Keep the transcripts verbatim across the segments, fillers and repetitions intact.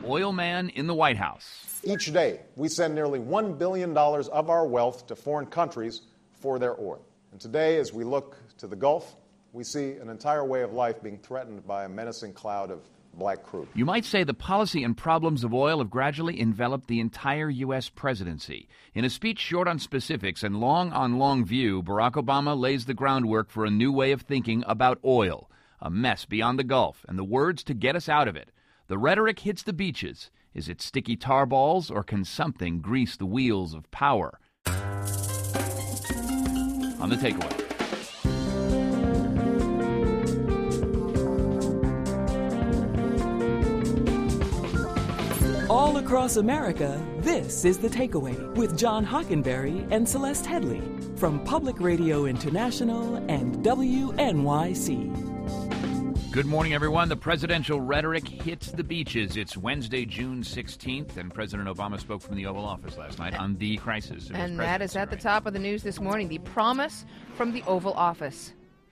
oil man in the White House. Each day, we send nearly one billion dollars of our wealth to foreign countries for their oil. And today, as we look to the Gulf, we see an entire way of life being threatened by a menacing cloud of black crude. You might say the policy and problems of oil have gradually enveloped the entire U S presidency. In a speech short on specifics and long on long view, Barack Obama lays the groundwork for a new way of thinking about oil, a mess beyond the Gulf, and the words to get us out of it. The rhetoric hits the beaches. Is it sticky tar balls, or can something grease the wheels of power? On the takeaway. All across America, this is The Takeaway with John Hockenberry and Celeste Headley from Public Radio International and W N Y C. Good morning, everyone. The presidential rhetoric hits the beaches. It's Wednesday, June sixteenth, and President Obama spoke from the Oval Office last night on the crisis. And that is at the top of the news this morning, the promise from the Oval Office.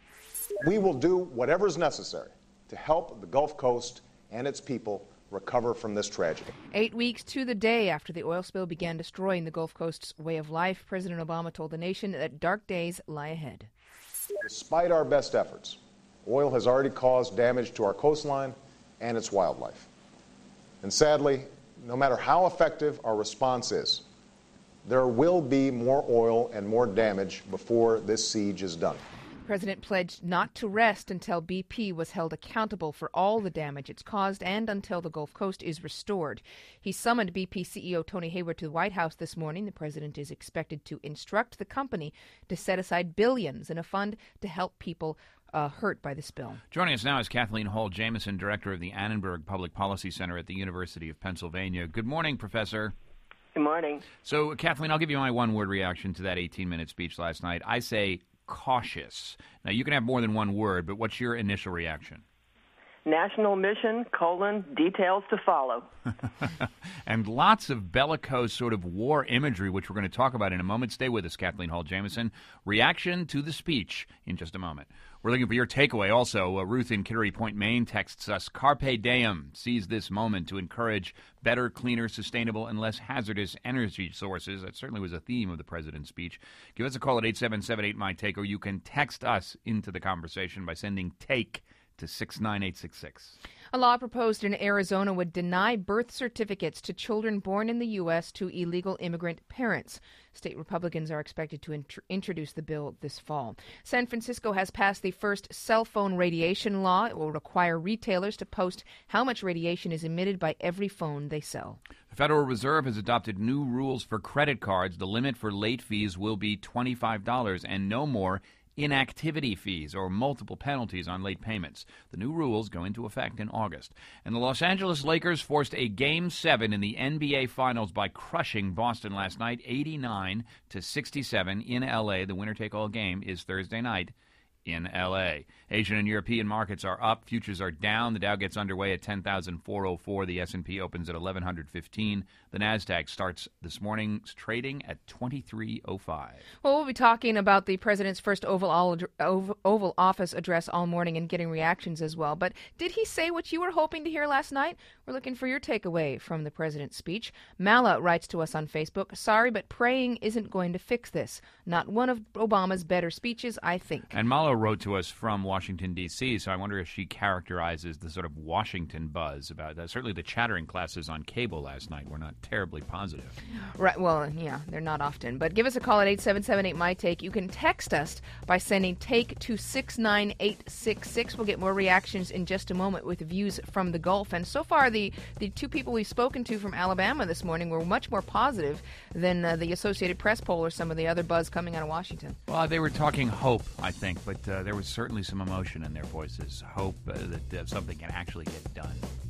We will do whatever is necessary to help the Gulf Coast and its people recover from this tragedy. Eight weeks to the day after the oil spill began destroying the Gulf Coast's way of life, President Obama told the nation that dark days lie ahead. Despite our best efforts, oil has already caused damage to our coastline and its wildlife. And sadly, no matter how effective our response is, there will be more oil and more damage before this siege is done. The president pledged not to rest until B P was held accountable for all the damage it's caused and until the Gulf Coast is restored. He summoned B P C E O Tony Hayward to the White House this morning. The president is expected to instruct the company to set aside billions in a fund to help people uh, hurt by the spill. Joining us now is Kathleen Hall Jamieson, director of the Annenberg Public Policy Center at the University of Pennsylvania. Good morning, Professor. Good morning. So, Kathleen, I'll give you my one-word reaction to that eighteen-minute speech last night. I say cautious. Now, you can have more than one word, but what's your initial reaction? National mission, colon, details to follow. And lots of bellicose sort of war imagery, which we're going to talk about in a moment. Stay with us, Kathleen Hall Jamieson. Reaction to the speech in just a moment. We're looking for your takeaway also. Uh, Ruth in Kittery Point, Maine texts us, Carpe Diem sees this moment to encourage better, cleaner, sustainable, and less hazardous energy sources. That certainly was a theme of the president's speech. Give us a call at eight seven seven eight, M Y Take, or you can text us into the conversation by sending TAKE to six nine eight six six. A law proposed in Arizona would deny birth certificates to children born in the U S to illegal immigrant parents. State Republicans are expected to int- introduce the bill this fall. San Francisco has passed the first cell phone radiation law. It will require retailers to post how much radiation is emitted by every phone they sell. The Federal Reserve has adopted new rules for credit cards. The limit for late fees will be twenty-five dollars and no more inactivity fees or multiple penalties on late payments. The new rules go into effect in August. And the Los Angeles Lakers forced a Game seven in the N B A Finals by crushing Boston last night, eighty-nine to sixty-seven in L A. The winner-take-all game is Thursday night in L A. Asian and European markets are up. Futures are down. The Dow gets underway at ten thousand four hundred four. The S and P opens at eleven fifteen. The Nasdaq starts this morning's trading at twenty-three oh five. Well, we'll be talking about the president's first Oval, Oval Office address all morning and getting reactions as well. But did he say what you were hoping to hear last night? We're looking for your takeaway from the president's speech. Mala writes to us on Facebook, sorry, but praying isn't going to fix this. Not one of Obama's better speeches, I think. And Mala wrote to us from Washington, D C, so I wonder if she characterizes the sort of Washington buzz about that. Certainly the chattering classes on cable last night were not terribly positive. Right, well, yeah, they're not often. But give us a call at eight seven seven eight, M Y Take. You can text us by sending TAKE to six nine eight six six. We'll get more reactions in just a moment with views from the Gulf. And so far, the, the two people we've spoken to from Alabama this morning were much more positive than uh, the Associated Press poll or some of the other buzz coming out of Washington. Well, they were talking hope, I think, but uh, there was certainly some emotion in their voices. Hope uh, that uh, something can actually get done.